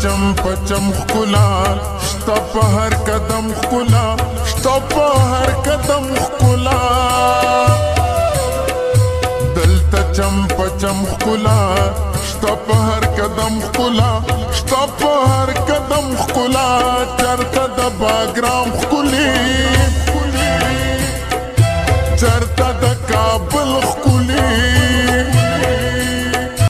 چم پچم خکلا شتا په هر قدم خکلا شتا په هر قدم خکلا دلته چم پچم خکلا شتا په هر قدم خکلا شتا په هر قدم خکلا چرته د باګرام خکلی چرته د کابل خکلی